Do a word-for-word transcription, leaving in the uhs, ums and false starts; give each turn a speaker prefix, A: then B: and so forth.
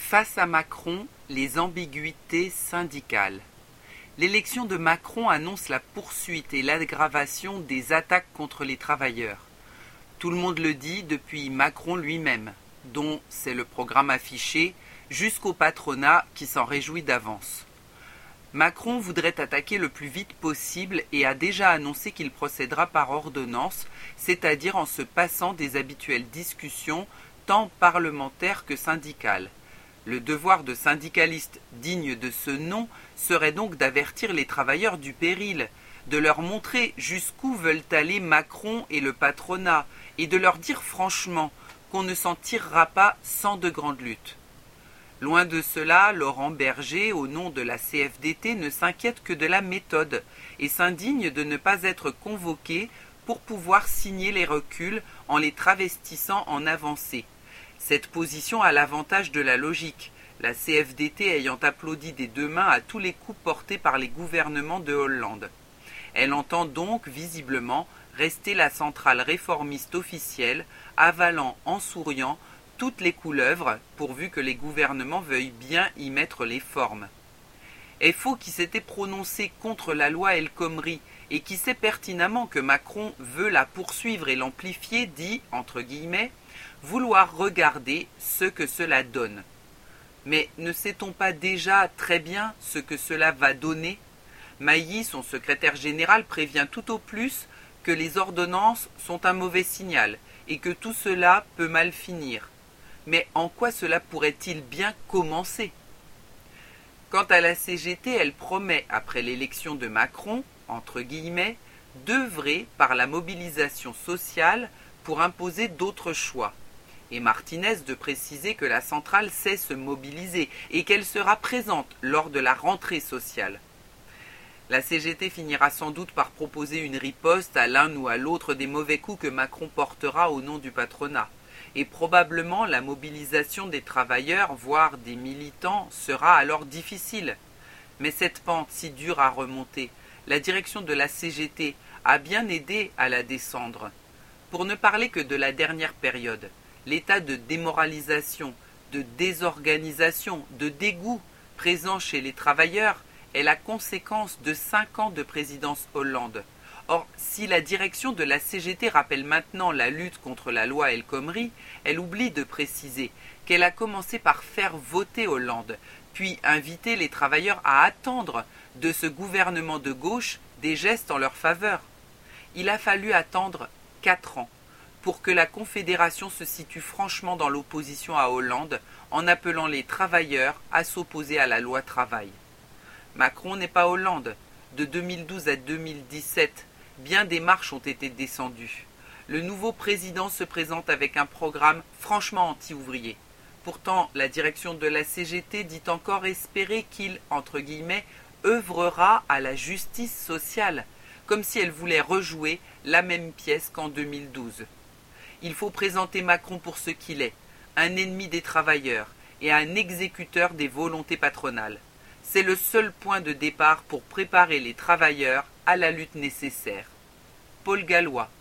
A: Face à Macron, les ambiguïtés syndicales. L'élection de Macron annonce la poursuite et l'aggravation des attaques contre les travailleurs. Tout le monde le dit depuis Macron lui-même, dont c'est le programme affiché, jusqu'au patronat qui s'en réjouit d'avance. Macron voudrait attaquer le plus vite possible et a déjà annoncé qu'il procédera par ordonnance, c'est-à-dire en se passant des habituelles discussions tant parlementaires que syndicales. Le devoir de syndicaliste digne de ce nom serait donc d'avertir les travailleurs du péril, de leur montrer jusqu'où veulent aller Macron et le patronat, et de leur dire franchement qu'on ne s'en tirera pas sans de grandes luttes. Loin de cela, Laurent Berger, au nom de la C F D T, ne s'inquiète que de la méthode et s'indigne de ne pas être convoqué pour pouvoir signer les reculs en les travestissant en avancées. Cette position a l'avantage de la logique, la C F D T ayant applaudi des deux mains à tous les coups portés par les gouvernements de Hollande. Elle entend donc, visiblement, rester la centrale réformiste officielle, avalant en souriant toutes les couleuvres, pourvu que les gouvernements veuillent bien y mettre les formes. F O, qui s'était prononcé contre la loi El Khomri et qui sait pertinemment que Macron veut la poursuivre et l'amplifier, dit, entre guillemets, vouloir regarder ce que cela donne. Mais ne sait-on pas déjà très bien ce que cela va donner ? Mailly, son secrétaire général, prévient tout au plus que les ordonnances sont un mauvais signal et que tout cela peut mal finir. Mais en quoi cela pourrait-il bien commencer ? Quant à la C G T, elle promet, après l'élection de Macron, entre guillemets, d'œuvrer par la mobilisation sociale pour imposer d'autres choix. Et Martinez de préciser que la centrale sait se mobiliser et qu'elle sera présente lors de la rentrée sociale. La C G T finira sans doute par proposer une riposte à l'un ou à l'autre des mauvais coups que Macron portera au nom du patronat. Et probablement la mobilisation des travailleurs, voire des militants, sera alors difficile. Mais cette pente si dure à remonter, la direction de la C G T a bien aidé à la descendre. Pour ne parler que de la dernière période, l'état de démoralisation, de désorganisation, de dégoût présent chez les travailleurs est la conséquence de cinq ans de présidence Hollande. Or, si la direction de la C G T rappelle maintenant la lutte contre la loi El Khomri, elle oublie de préciser qu'elle a commencé par faire voter Hollande, puis inviter les travailleurs à attendre de ce gouvernement de gauche des gestes en leur faveur. Il a fallu attendre quatre ans pour que la Confédération se situe franchement dans l'opposition à Hollande en appelant les travailleurs à s'opposer à la loi travail. Macron n'est pas Hollande. De deux mille douze à deux mille dix-sept, bien des marches ont été descendues. Le nouveau président se présente avec un programme franchement anti-ouvrier. Pourtant, la direction de la C G T dit encore espérer qu'il, entre guillemets, œuvrera à la justice sociale, comme si elle voulait rejouer la même pièce qu'en deux mille douze. Il faut présenter Macron pour ce qu'il est, un ennemi des travailleurs et un exécuteur des volontés patronales. C'est le seul point de départ pour préparer les travailleurs à la lutte nécessaire. Paul Gallois.